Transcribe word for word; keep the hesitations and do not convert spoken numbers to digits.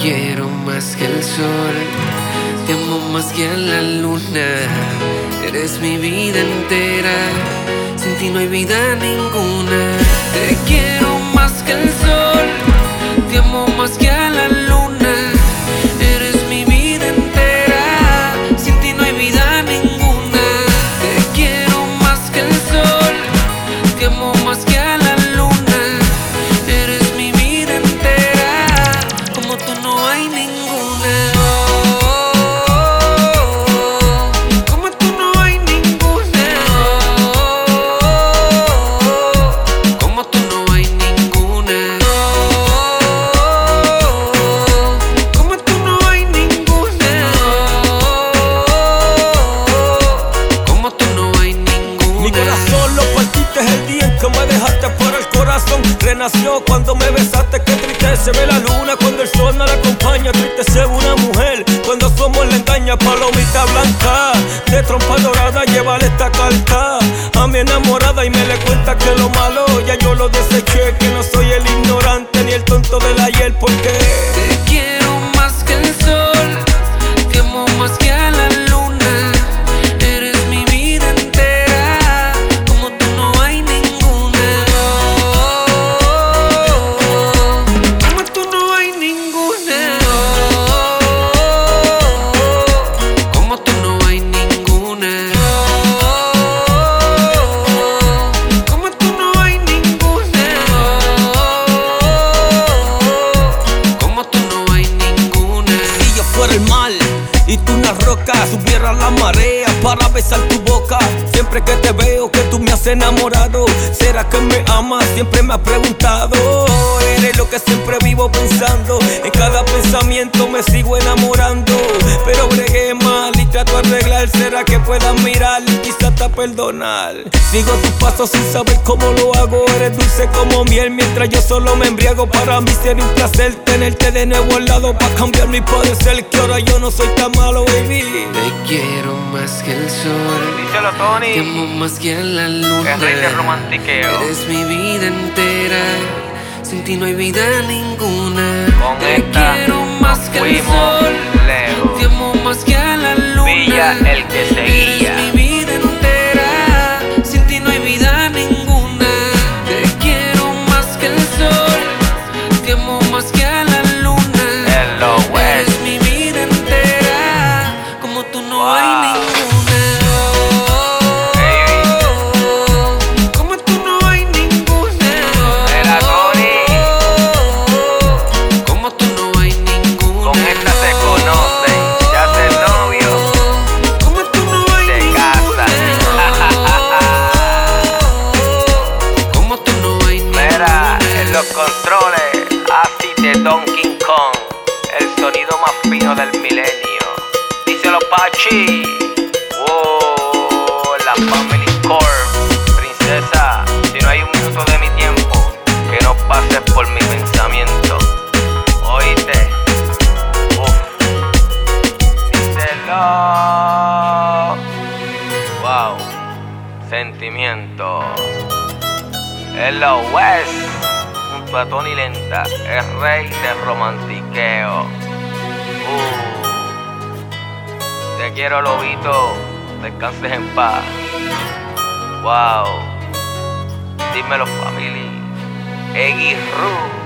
quiero más que el sol, te amo más que a la luna. Eres mi vida entera, sin ti no hay vida ninguna. Te quiero más que el sol, te amo más que a la luna. Eres mi vida entera, sin ti no hay vida ninguna. Te quiero más que el sol, te amo más que a la luna. Eres mi vida entera, como tú no hay ninguna. Renació cuando me besaste, qué triste se ve la luna cuando el sol no la acompaña. Triste se ve una mujer cuando somos la engaña. Palomita blanca, de trompa dorada, llévale esta carta a mi enamorada y me le cuenta que lo malo ya yo lo deseché, que no soy el ignorante ni el tonto del ayer, porque te quiero más que el sol, te amo más que a la luna. Eres mi vida entera, como tú no hay ninguna. Como tú no hay ninguna. Como tú no hay ninguna. Como tú no hay ninguna. Como tú no hay ninguna. Si yo fuera el mal y tú una roca, subiera la marea para besar tu boca. Siempre que te veo que tú me has enamorado. ¿Será que me amas? Siempre me has preguntado. Eres lo que siempre vivo pensando. En cada pensamiento me sigo enamorando. Pero bregué mal y trato de arreglar. ¿Será que puedas mirar y quizás hasta perdonar? Sigo tus pasos sin saber cómo lo hago. Eres dulce como miel mientras yo solo me embriago. Para mí sería un placer tenerte de nuevo al lado, para cambiar mi parecer, que ahora yo no soy tan malo, baby. Te quiero más que el sol, díselo, Tony. te amo más que a la luna. El rey del romantiqueo. Eres mi vida entera, sin ti no hay vida ninguna. Con te esta quiero más que el sol, lejos. te amo más que a la luna. Villa el que seguía. Eres mi vida entera, sin ti no hay vida ninguna. Te quiero más que el sol, te amo más que a la luna. Hello, West. Eres mi vida entera, como tú no Wow. hay ninguna. Como tú no hay ninguna. Era Tony. Como tú no hay ninguna. Con esta se conocen, se hacen novios, Como tú no hay se ninguna. casan. Como tú no hay ninguna. Mira, en los controles, así de Donkey Kong, el sonido más fino del milenio. Díselo, Pachi. Wow, la Family Corp. Princesa, si no hay un minuto de mi tiempo que no pases por mi pensamiento. Oíste. Uf. Díselo. Wow. Sentimiento. Hello, West. Junto a Tony Lenta, el rey del romantiqueo. Uh. Te quiero, lobito. Descanses en paz. Wow. Dímelo, family. Eggy Ru.